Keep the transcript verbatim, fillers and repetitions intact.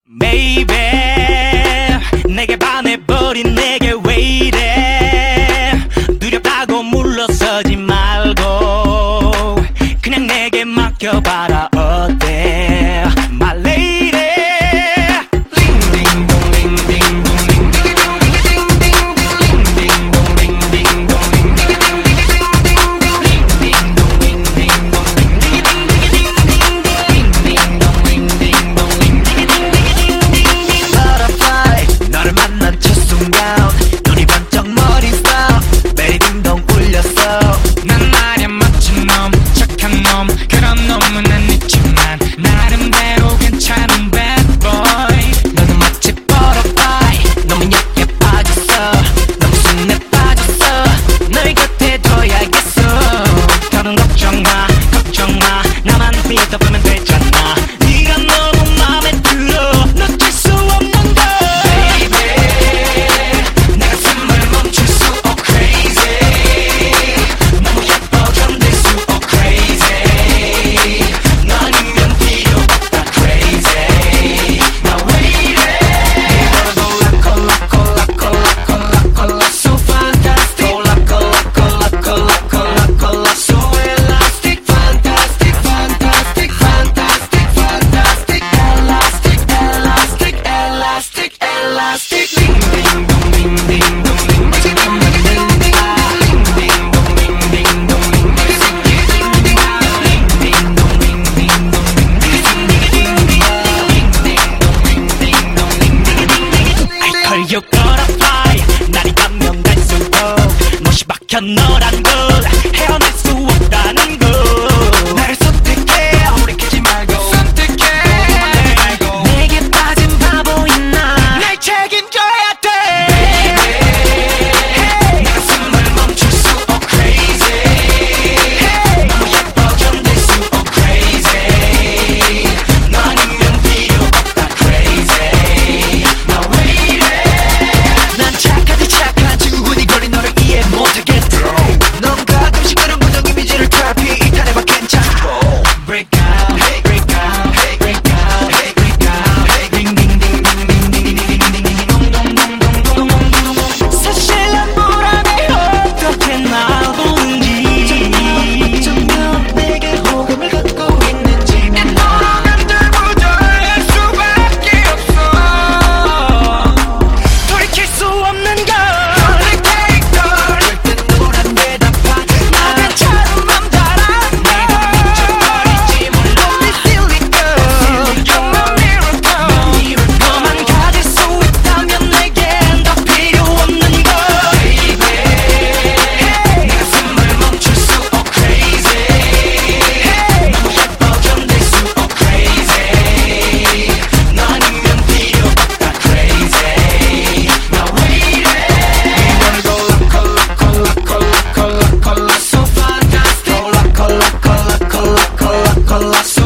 Baby 내게 반해버린 내게 왜 이래 두렵다고 물러서지 말고 그냥 내게 맡겨봐라 어때 My lady 눈이 번쩍 머리 stop 베리 딩동 울렸어 난 말야 멋진 놈 착한 놈 그런 놈은 아니지만 나름대로 괜찮은 bad boy 너는 마치 butterfly 너무 얇게 빠졌어 너무 순해 빠졌어 널 곁에 둬야겠어 더는 걱정 마 걱정 마 나만 믿어보면 되잖아 네가 너무 맘에 들어 놓칠 수 없는 걸 You gotta fly 날이 가면 갈수록 못이 박혀 너란 걸 헤어날 수 없다는 걸 나를 선택해 아무리 깨지 말고 선택해 말고 내게 빠진 바보인 나 날 책임져야 돼 Baby 내 숨을 멈출 수 없 crazy hey. 너무 예뻐 견딜 수 없 crazy 너 아니면 필요 없다 crazy 나 왜 이래 난 착하지 착한 친구군이 거리 너를 이해 못하겠어 넌 가끔씩 그런 부정 이미지를 탈피 이탈해봐 괜찮아 Break out break out break out break out ring ding ding ding ding ding ding ding ding dong dong dong dong dong dong dong 사실 난 불안해 어떻게 날 보는지 어쩌면 내게 호감을 갖고 있는지 너라면 들부정할 수밖에 없어 돌이킬 수 없는 걸 Take take 절대 노란 대답하 나 괜찮은 맘 달았나 미쳐버리지 몰라 Don't be silly girl You're my miracle 너만 가질 수 있다면 내겐 더 필요 없는 걸 Baby 내 숨을 멈출 수 없 crazy 너무 예뻐 견딜 수 없 crazy 너 아니면 필요 없다 crazy 나 왜 이래 We wanna go la cola cola cola cola cola so fantastic cola cola cola cola cola cola so